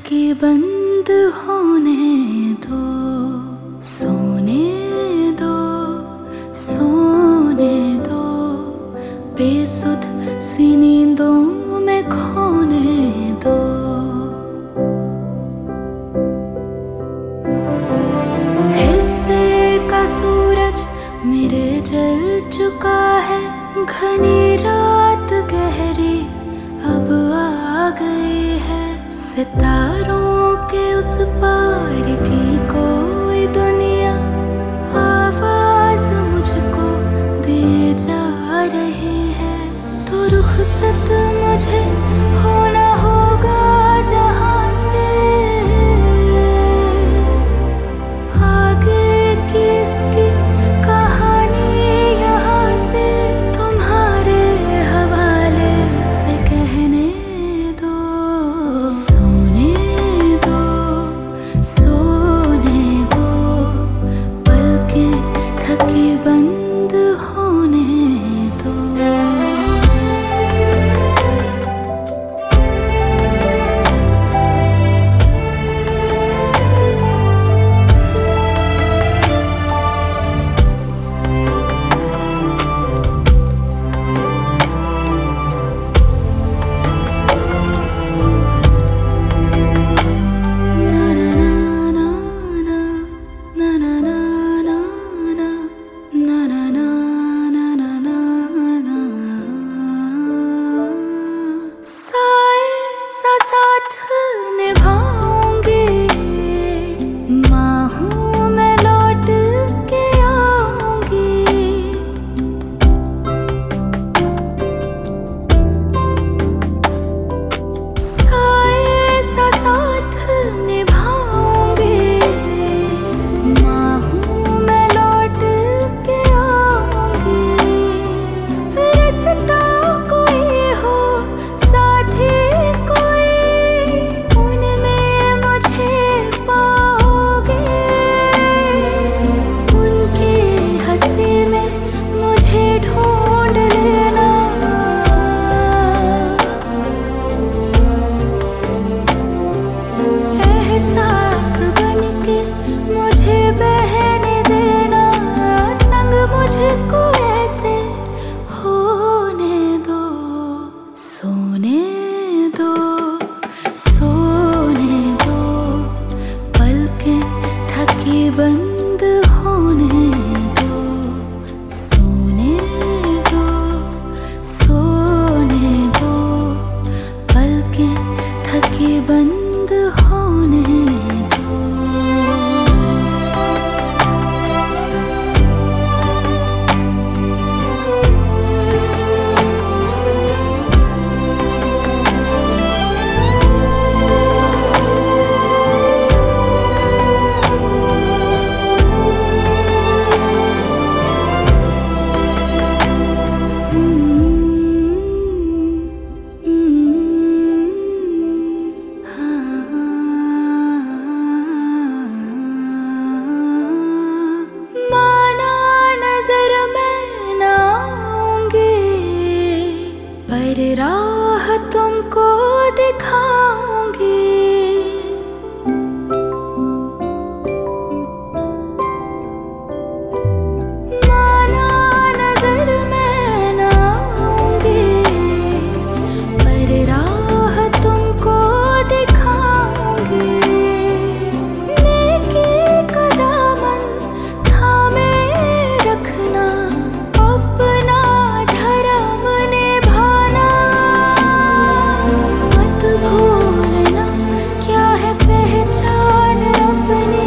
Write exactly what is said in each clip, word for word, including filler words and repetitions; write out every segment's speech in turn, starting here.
थके बंद होने दो, सोने दो, सोने दो, बेसुध सी नींदों में खोने दो। हिस्से का सूरज मेरे जल चुका है, घनी रात गहरी अब आ गई है। सितारों के उस पार की कोई दुनिया आवाज मुझको दे जा रही है। तो रुखसत मुझे होना होगा जहां से, आगे की इसकी कहानी यहाँ से तुम्हारे हवाले से कहने दो। सोने दो, सोने दो, पलकें थकी बंद होने दो। बंद होने दो, सोने दो, सोने दो, पलकें थकी बंद होने दो। पर राह तुमको दिखाऊंगी, माना नजर मैं ना आऊंगी, पर राह तुमको दिखाऊंगी। नेकी का दामन थामे रखना, अपना धर्म निभाना, मत भूलना क्या है पहचान अपनी।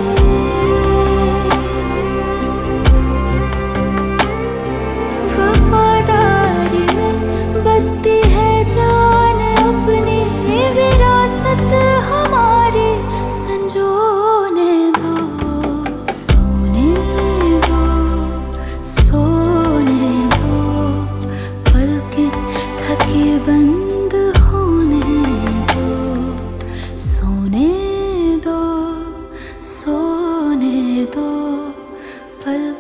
वफादारी में बसती है जान अपनी, विरासत हमारी संजोने दो। सोने दो, सोने दो, पलकें थकी बंद होने दो। सोने दो, सोने दो, पल